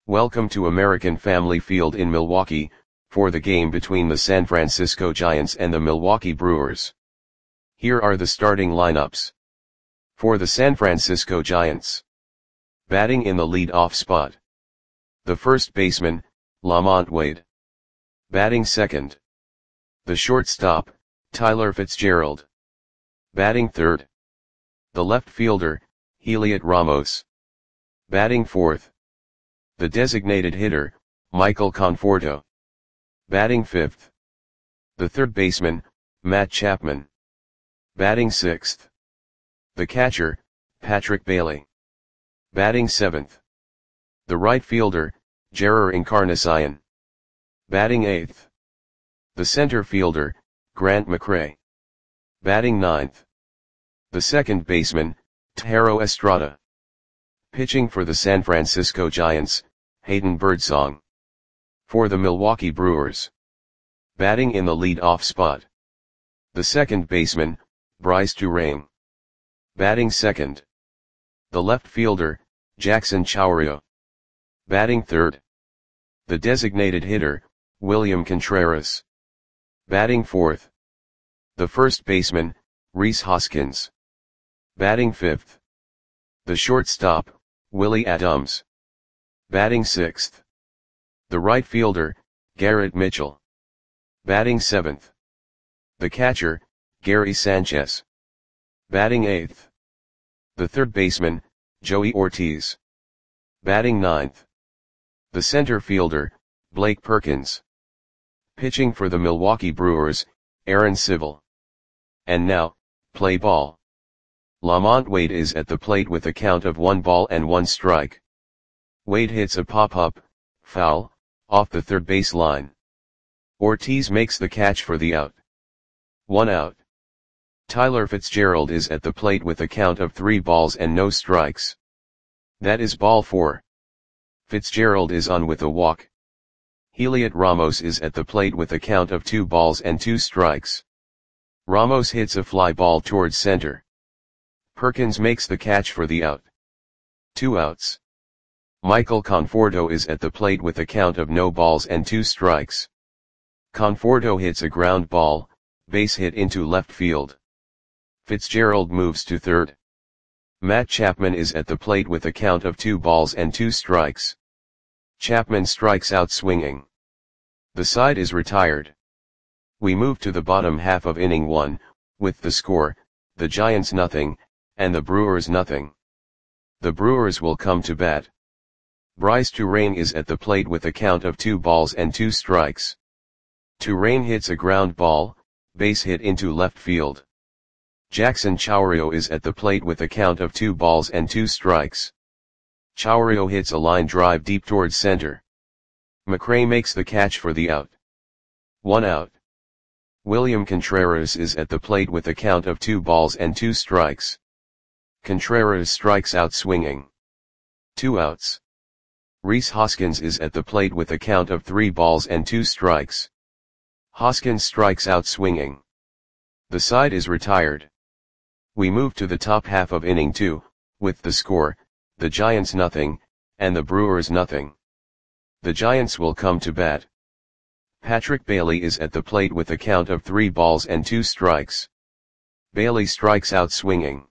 Welcome to American Family Field in Milwaukee, for the game between the San Francisco Giants and the Milwaukee Brewers. Here are the starting lineups. For the San Francisco Giants. Batting in the lead-off spot. The first baseman, LaMonte Wade. Batting second. The shortstop, Tyler Fitzgerald. Batting third. The left fielder, Heliot Ramos. Batting fourth. The designated hitter, Michael Conforto. Batting fifth. The third baseman, Matt Chapman. Batting sixth. The catcher, Patrick Bailey. Batting seventh. The right fielder, Jerar Encarnacion. Batting eighth. The center fielder, Grant McCray. Batting ninth. The second baseman, Thairo Estrada. Pitching for the San Francisco Giants, Hayden Birdsong. For the Milwaukee Brewers. Batting in the lead-off spot. The second baseman, Brice Turang. Batting second. The left fielder, Jackson Chourio. Batting third. The designated hitter, William Contreras. Batting fourth. The first baseman, Rhys Hoskins. Batting fifth. The shortstop, Willie Adams. Batting sixth. The right fielder, Garrett Mitchell. Batting seventh. The catcher, Gary Sanchez. Batting eighth. The third baseman, Joey Ortiz. Batting ninth. The center fielder, Blake Perkins. Pitching for the Milwaukee Brewers, Aaron Civil. And now, play ball. LaMonte Wade is at the plate with a count of 1 strike. Wade hits a pop-up, foul, off the third base line. Ortiz makes the catch for the out. 1 out. Tyler Fitzgerald is at the plate with a count of 3 strikes. That is ball 4. Fitzgerald is on with a walk. Heliot Ramos is at the plate with a count of 2 strikes. Ramos hits a fly ball towards center. Perkins makes the catch for the out. 2 outs. Michael Conforto is at the plate with a count of 2 strikes. Conforto hits a ground ball, base hit into left field. Fitzgerald moves to third. Matt Chapman is at the plate with a count of 2 strikes. Chapman strikes out swinging. The side is retired. We move to the bottom half of inning 1, with the score, the Giants nothing, and the Brewers nothing. The Brewers will come to bat. Brice Turang is at the plate with a count of 2 strikes. Turang hits a ground ball, base hit into left field. Jackson Chourio is at the plate with a count of 2 strikes. Chourio hits a line drive deep towards center. McCray makes the catch for the out. 1 out. William Contreras is at the plate with a count of 2 strikes. Contreras strikes out swinging. 2 outs. Rhys Hoskins is at the plate with a count of 3 strikes. Hoskins strikes out swinging. The side is retired. We move to the top half of inning 2, with the score, the Giants nothing, and the Brewers nothing. The Giants will come to bat. Patrick Bailey is at the plate with a count of 3 strikes. Bailey strikes out swinging.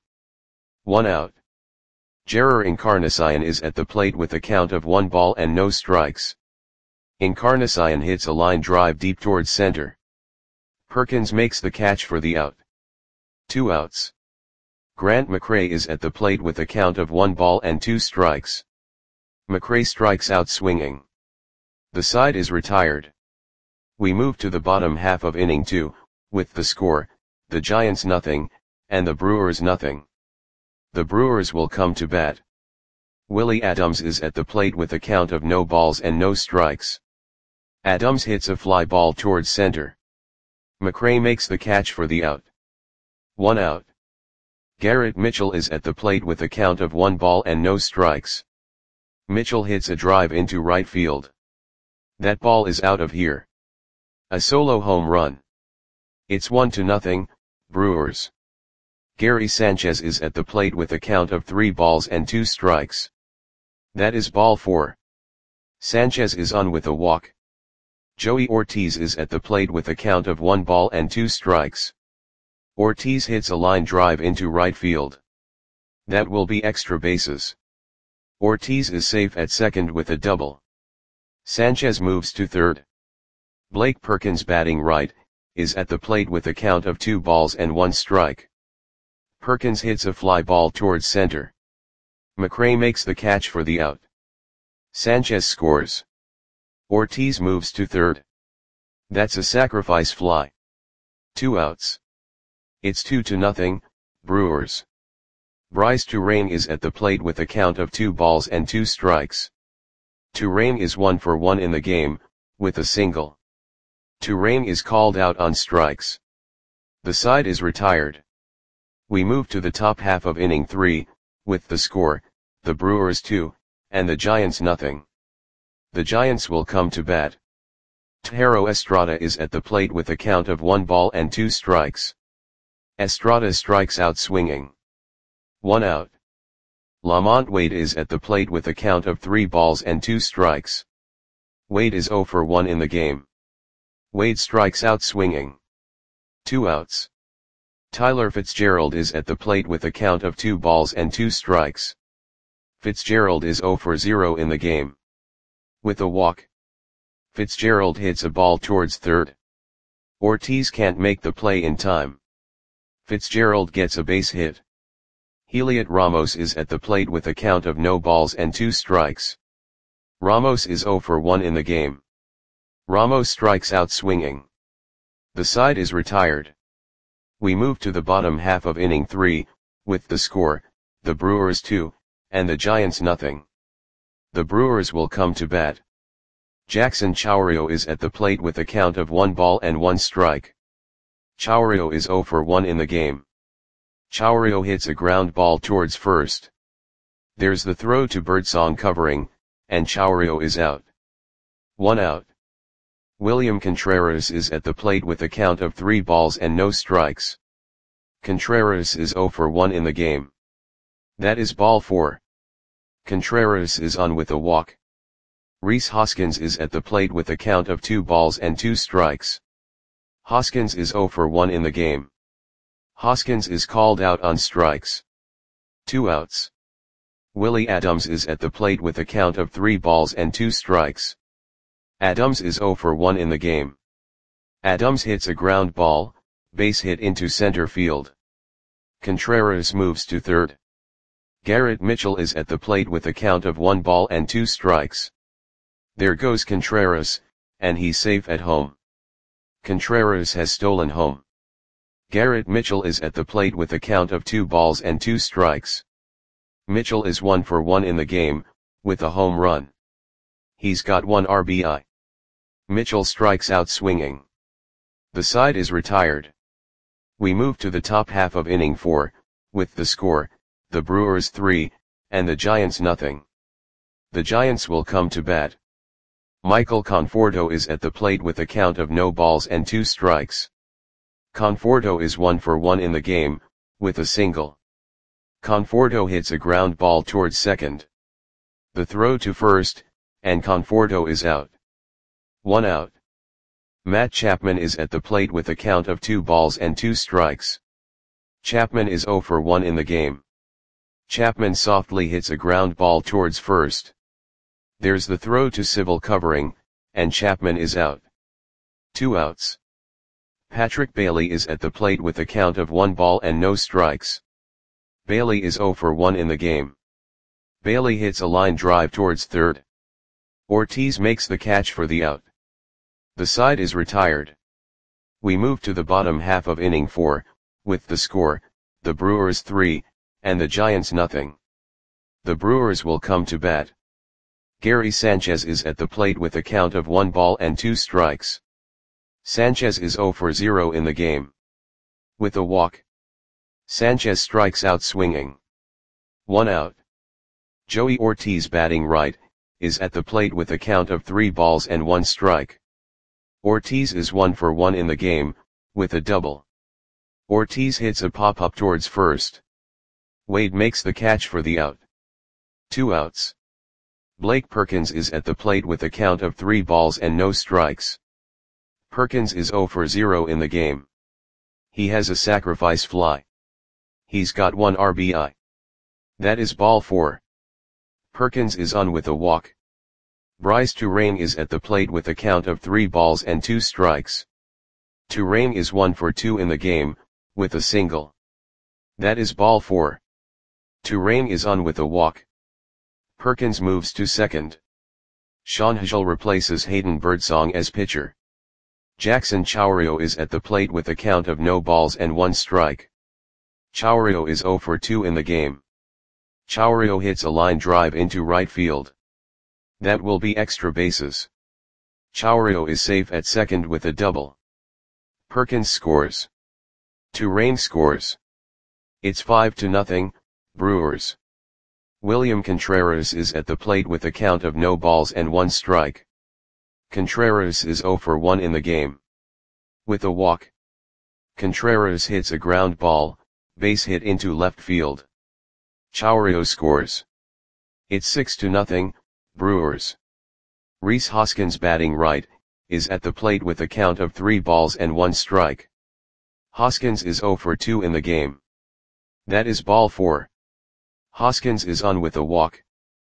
1 out. Jerar Encarnacion is at the plate with a count of 1 strikes. Encarnacion hits a line drive deep towards center. Perkins makes the catch for the out. 2 outs. Grant McCray is at the plate with a count of 1 strikes. McCray strikes out swinging. The side is retired. We move to the bottom half of inning 2, with the score, the Giants nothing, and the Brewers nothing. The Brewers will come to bat. Willie Adams is at the plate with a count of no strikes. Adams hits a fly ball towards center. McCray makes the catch for the out. 1 out. Garrett Mitchell is at the plate with a count of 1 strikes. Mitchell hits a drive into right field. That ball is out of here. A solo home run. It's 1-0, Brewers. Gary Sanchez is at the plate with a count of 3 strikes. That is ball 4. Sanchez is on with a walk. Joey Ortiz is at the plate with a count of 1 ball and 2 strikes. Ortiz hits a line drive into right field. That will be extra bases. Ortiz is safe at second with a double. Sanchez moves to third. Blake Perkins, batting right, is at the plate with a count of 2 balls and 1 strike. Perkins hits a fly ball towards center. McRae makes the catch for the out. Sanchez scores. Ortiz moves to third. That's a sacrifice fly. 2 outs. It's 2-0, Brewers. Bryce Turang is at the plate with a count of 2 balls and 2 strikes. Turang is 1 for 1 in the game, with a single. Turang is called out on strikes. The side is retired. We move to the top half of inning 3, with the score, the Brewers 2, and the Giants nothing. The Giants will come to bat. Thairo Estrada is at the plate with a count of 1 ball and 2 strikes. Estrada strikes out swinging. 1 out. Lamont Wade is at the plate with a count of 3 balls and 2 strikes. Wade is 0 for 1 in the game. Wade strikes out swinging. 2 outs. Tyler Fitzgerald is at the plate with a count of 2 balls and 2 strikes. Fitzgerald is 0 for 0 in the game. With a walk. Fitzgerald hits a ball towards third. Ortiz can't make the play in time. Fitzgerald gets a base hit. Heliot Ramos is at the plate with a count of no balls and 2 strikes. Ramos is 0 for 1 in the game. Ramos strikes out swinging. The side is retired. We move to the bottom half of inning 3, with the score, the Brewers 2, and the Giants nothing. The Brewers will come to bat. Jackson Chourio is at the plate with a count of 1 ball and 1 strike. Chourio is 0 for 1 in the game. Chourio hits a ground ball towards first. There's the throw to Birdsong covering, and Chourio is out. 1 out. William Contreras is at the plate with a count of 3 balls and no strikes. Contreras is 0 for 1 in the game. That is ball 4. Contreras is on with a walk. Rhys Hoskins is at the plate with a count of 2 balls and 2 strikes. Hoskins is 0 for 1 in the game. Hoskins is called out on strikes. 2 outs. Willie Adams is at the plate with a count of 3 balls and 2 strikes. Adams is 0 for 1 in the game. Adams hits a ground ball, base hit into center field. Contreras moves to third. Garrett Mitchell is at the plate with a count of 1 ball and 2 strikes. There goes Contreras, and he's safe at home. Contreras has stolen home. Garrett Mitchell is at the plate with a count of 2 balls and 2 strikes. Mitchell is 1 for 1 in the game, with a home run. He's got 1 RBI. Mitchell strikes out swinging. The side is retired. We move to the top half of inning 4, with the score, the Brewers 3, and the Giants nothing. The Giants will come to bat. Michael Conforto is at the plate with a count of no balls and 2 strikes. Conforto is 1 for 1 in the game, with a single. Conforto hits a ground ball towards second. The throw to first, and Conforto is out. 1 out. Matt Chapman is at the plate with a count of 2 balls and 2 strikes. Chapman is 0 for 1 in the game. Chapman softly hits a ground ball towards first. There's the throw to Civil covering, and Chapman is out. 2 outs. Patrick Bailey is at the plate with a count of 1 ball and no strikes. Bailey is 0 for 1 in the game. Bailey hits a line drive towards third. Ortiz makes the catch for the out. The side is retired. We move to the bottom half of inning 4, with the score, the Brewers 3, and the Giants nothing. The Brewers will come to bat. Gary Sanchez is at the plate with a count of 1 ball and 2 strikes. Sanchez is 0 for 0 in the game. With a walk. Sanchez strikes out swinging. 1 out. Joey Ortiz, batting right, is at the plate with a count of 3 balls and 1 strike. Ortiz is 1 for 1 in the game, with a double. Ortiz hits a pop-up towards first. Wade makes the catch for the out. 2 outs. Blake Perkins is at the plate with a count of 3 balls and no strikes. Perkins is 0 for 0 in the game. He has a sacrifice fly. He's got 1 RBI. That is ball 4. Perkins is on with a walk. Bryce Turang is at the plate with a count of 3 balls and 2 strikes. Turang is 1 for 2 in the game, with a single. That is ball 4. Turang is on with a walk. Perkins moves to second. Sean Hagel replaces Hayden Birdsong as pitcher. Jackson Chourio is at the plate with a count of no balls and 1 strike. Chourio is 0 for 2 in the game. Chourio hits a line drive into right field. That will be extra bases. Chourio is safe at second with a double. Perkins scores. Turang scores. It's 5-0, Brewers. William Contreras is at the plate with a count of no balls and 1 strike. Contreras is 0 for 1 in the game. With a walk. Contreras hits a ground ball, base hit into left field. Chourio scores. It's 6-0, Brewers. Rhys Hoskins batting right, is at the plate with a count of 3 balls and 1 strike. Hoskins is 0 for 2 in the game. That is ball 4. Hoskins is on with a walk.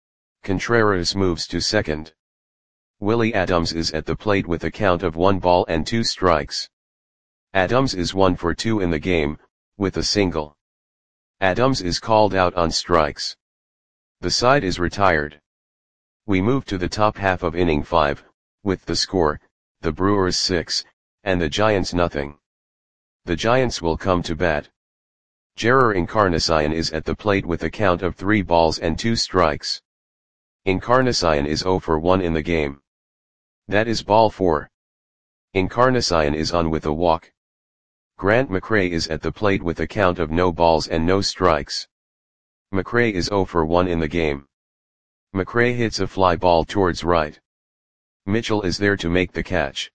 Contreras moves to second. Willie Adams is at the plate with a count of 1 ball and 2 strikes. Adams is 1 for 2 in the game, with a single. Adams is called out on strikes. The side is retired. We move to the top half of inning 5, with the score, the Brewers 6, and the Giants nothing. The Giants will come to bat. Jerar Encarnacion is at the plate with a count of 3 balls and 2 strikes. Encarnacion is 0 for 1 in the game. That is ball 4. Encarnacion is on with a walk. Grant McCray is at the plate with a count of no balls and no strikes. McCray is 0 for 1 in the game. McCray hits a fly ball towards right. Mitchell is there to make the catch.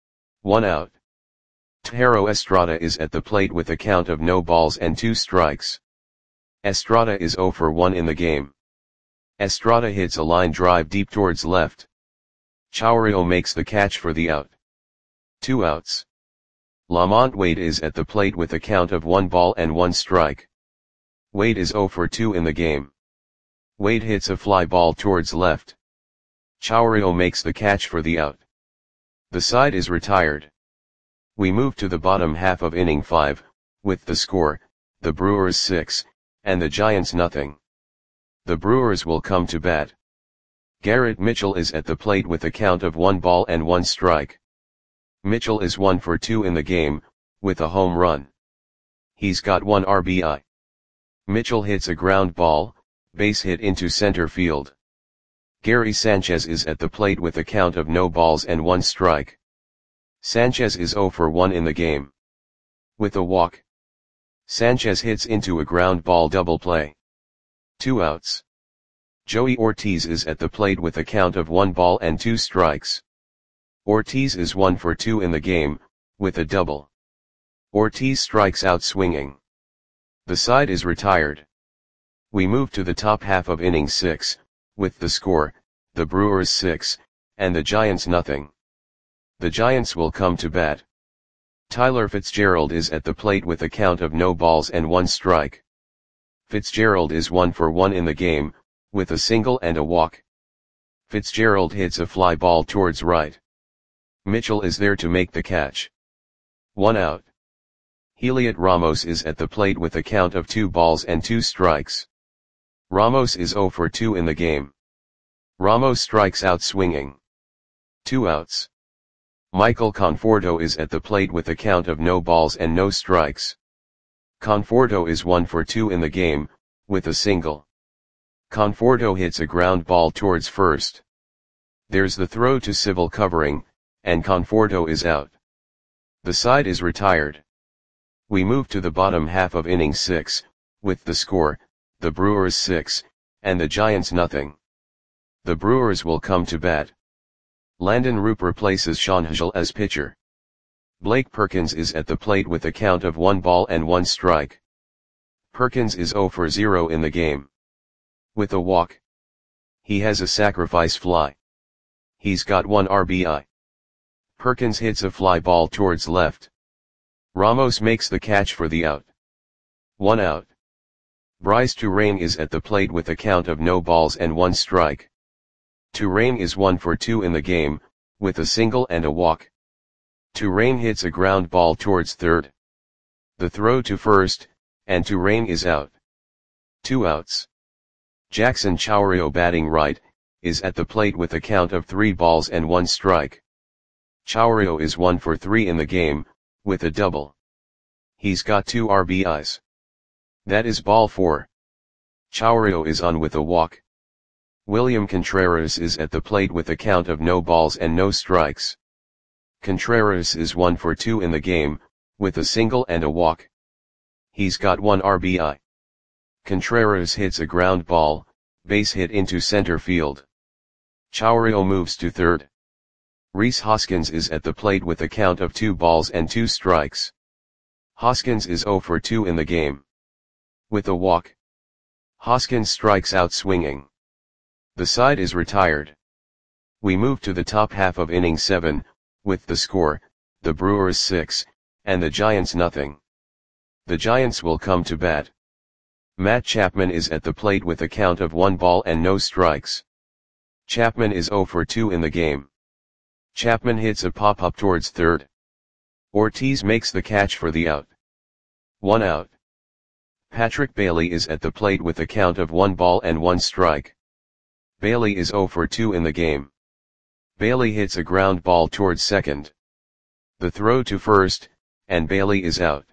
1 out. Thairo Estrada is at the plate with a count of no balls and 2 strikes. Estrada is 0 for 1 in the game. Estrada hits a line drive deep towards left. Chourio makes the catch for the out. 2 outs. Lamont Wade is at the plate with a count of 1 ball and 1 strike. Wade is 0 for 2 in the game. Wade hits a fly ball towards left. Chourio makes the catch for the out. The side is retired. We move to the bottom half of inning 5, with the score, the Brewers 6, and the Giants nothing. The Brewers will come to bat. Garrett Mitchell is at the plate with a count of 1 ball and 1 strike. Mitchell is 1 for 2 in the game, with a home run. He's got 1 RBI. Mitchell hits a ground ball, base hit into center field. Gary Sanchez is at the plate with a count of no balls and 1 strike. Sanchez is 0 for 1 in the game. With a walk. Sanchez hits into a ground ball double play. 2 outs. Joey Ortiz is at the plate with a count of 1 ball and 2 strikes. Ortiz is 1 for 2 in the game, with a double. Ortiz strikes out swinging. The side is retired. We move to the top half of inning 6, with the score, the Brewers 6, and the Giants nothing. The Giants will come to bat. Tyler Fitzgerald is at the plate with a count of no balls and 1 strike. Fitzgerald is 1 for 1 in the game, with a single and a walk. Fitzgerald hits a fly ball towards right. Mitchell is there to make the catch. 1 out. Heliot Ramos is at the plate with a count of 2 balls and 2 strikes. Ramos is 0 for 2 in the game. Ramos strikes out swinging. 2 outs. Michael Conforto is at the plate with a count of no balls and no strikes. Conforto is 1 for 2 in the game, with a single. Conforto hits a ground ball towards first. There's the throw to Civil covering, and Conforto is out. The side is retired. We move to the bottom half of inning 6, with the score, the Brewers 6, and the Giants nothing. The Brewers will come to bat. Landon Roop replaces Sean Hagel as pitcher. Blake Perkins is at the plate with a count of 1 ball and 1 strike. Perkins is 0 for 0 in the game. With a walk. He has a sacrifice fly. He's got 1 RBI. Perkins hits a fly ball towards left. Ramos makes the catch for the out. 1 out. Bryce Turang is at the plate with a count of no balls and 1 strike. Turang is 1 for 2 in the game, with a single and a walk. Turang hits a ground ball towards third. The throw to first, and Turang is out. 2 outs. Jackson Chourio, batting right, is at the plate with a count of 3 balls and 1 strike. Chourio is 1 for 3 in the game, with a double. He's got 2 RBIs. That is ball 4. Chourio is on with a walk. William Contreras is at the plate with a count of no balls and no strikes. Contreras is 1 for 2 in the game, with a single and a walk. He's got 1 RBI. Contreras hits a ground ball, base hit into center field. Chourio moves to third. Rhys Hoskins is at the plate with a count of 2 balls and 2 strikes. Hoskins is 0 for 2 in the game. With a walk. Hoskins strikes out swinging. The side is retired. We move to the top half of inning 7, with the score, the Brewers 6, and the Giants nothing. The Giants will come to bat. Matt Chapman is at the plate with a count of 1 ball and no strikes. Chapman is 0 for 2 in the game. Chapman hits a pop-up towards third. Ortiz makes the catch for the out. 1 out. Patrick Bailey is at the plate with a count of 1 ball and 1 strike. Bailey is 0 for 2 in the game. Bailey hits a ground ball towards second. The throw to first, and Bailey is out.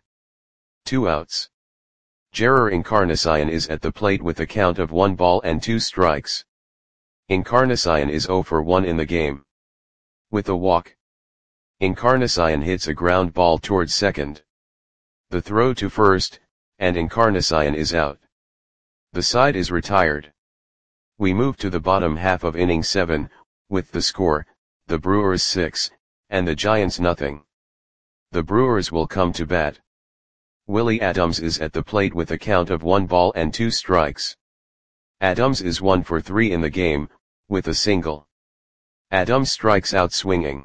2 outs. Jerar Encarnacion is at the plate with a count of 1 ball and 2 strikes. Encarnacion is 0 for 1 in the game. With a walk. Encarnacion hits a ground ball towards second. The throw to first, and Encarnacion is out. The side is retired. We move to the bottom half of inning 7, with the score, the Brewers 6, and the Giants nothing. The Brewers will come to bat. Willie Adams is at the plate with a count of 1 ball and 2 strikes. Adams is 1 for 3 in the game, with a single. Adams strikes out swinging.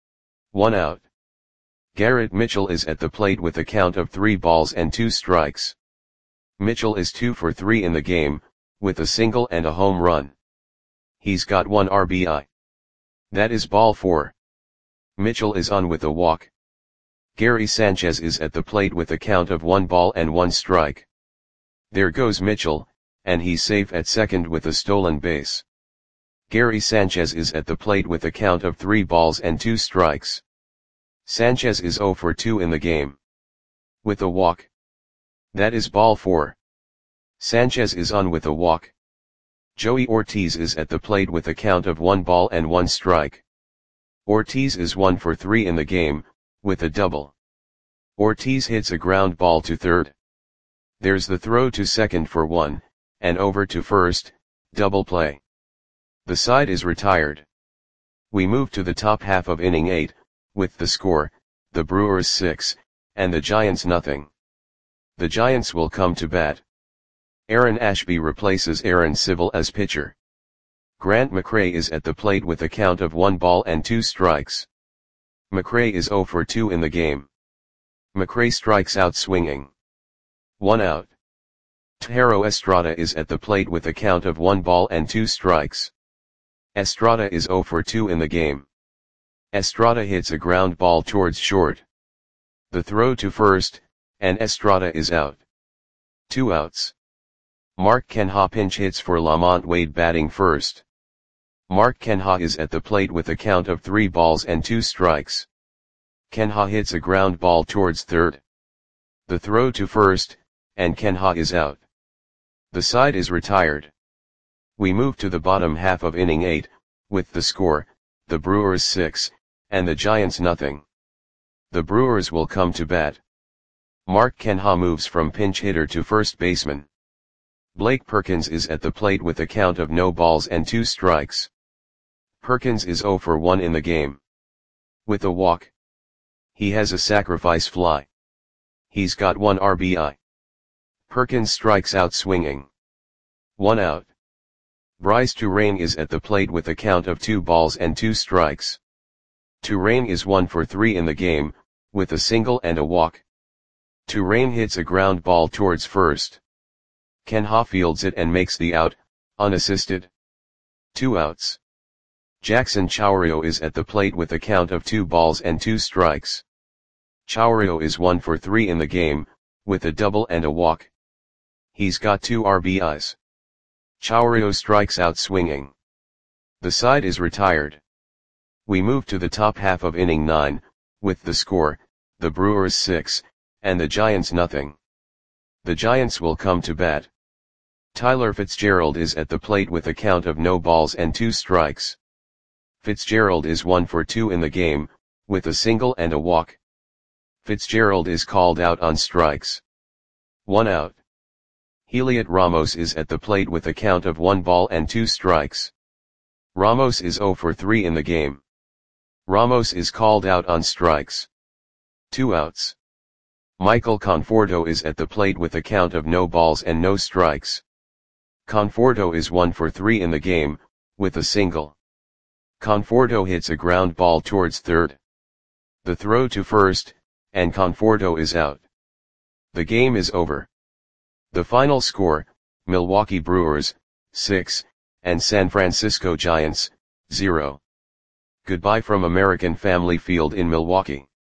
1 out. Garrett Mitchell is at the plate with a count of 3 balls and 2 strikes. Mitchell is 2 for 3 in the game, with a single and a home run. He's got 1 RBI. That is ball 4. Mitchell is on with a walk. Gary Sanchez is at the plate with a count of 1 ball and 1 strike. There goes Mitchell, and he's safe at second with a stolen base. Gary Sanchez is at the plate with a count of 3 balls and 2 strikes. Sanchez is 0 for 2 in the game. With a walk. That is ball 4. Sanchez is on with a walk. Joey Ortiz is at the plate with a count of 1 ball and 1 strike. Ortiz is 1 for 3 in the game, with a double. Ortiz hits a ground ball to third. There's the throw to second for 1, and over to first, double play. The side is retired. We move to the top half of inning 8, with the score, the Brewers 6, and the Giants nothing. The Giants will come to bat. Aaron Ashby replaces Aaron Civil as pitcher. Grant McCray is at the plate with a count of 1 ball and 2 strikes. McCray is 0 for 2 in the game. McCray strikes out swinging. 1 out. Thairo Estrada is at the plate with a count of 1 ball and 2 strikes. Estrada is 0 for 2 in the game. Estrada hits a ground ball towards short. The throw to first, and Estrada is out. 2 outs. Mark Canha pinch hits for Lamont Wade batting first. Mark Canha is at the plate with a count of 3 balls and 2 strikes. Canha hits a ground ball towards third. The throw to first, and Canha is out. The side is retired. We move to the bottom half of inning 8, with the score, the Brewers 6, and the Giants nothing. The Brewers will come to bat. Mark Canha moves from pinch hitter to first baseman. Blake Perkins is at the plate with a count of no balls and 2 strikes. Perkins is 0 for 1 in the game. With a walk. He has a sacrifice fly. He's got 1 RBI. Perkins strikes out swinging. 1 out. Bryce Turang is at the plate with a count of 2 balls and 2 strikes. Turang is 1 for 3 in the game, with a single and a walk. Turang hits a ground ball towards first. Ken Ha fields it and makes the out, unassisted. 2 outs. Jackson Chourio is at the plate with a count of 2 balls and 2 strikes. Chourio is 1 for 3 in the game, with a double and a walk. He's got 2 RBIs. Chourio strikes out swinging. The side is retired. We move to the top half of inning 9, with the score, the Brewers 6, and the Giants nothing. The Giants will come to bat. Tyler Fitzgerald is at the plate with a count of no balls and 2 strikes. Fitzgerald is 1 for 2 in the game, with a single and a walk. Fitzgerald is called out on strikes. 1 out. Heliot Ramos is at the plate with a count of 1 ball and 2 strikes. Ramos is 0 for 3 in the game. Ramos is called out on strikes. 2 outs. Michael Conforto is at the plate with a count of no balls and no strikes. Conforto is 1 for 3 in the game, with a single. Conforto hits a ground ball towards third. The throw to first, and Conforto is out. The game is over. The final score, Milwaukee Brewers, 6, and San Francisco Giants, 0. Goodbye from American Family Field in Milwaukee.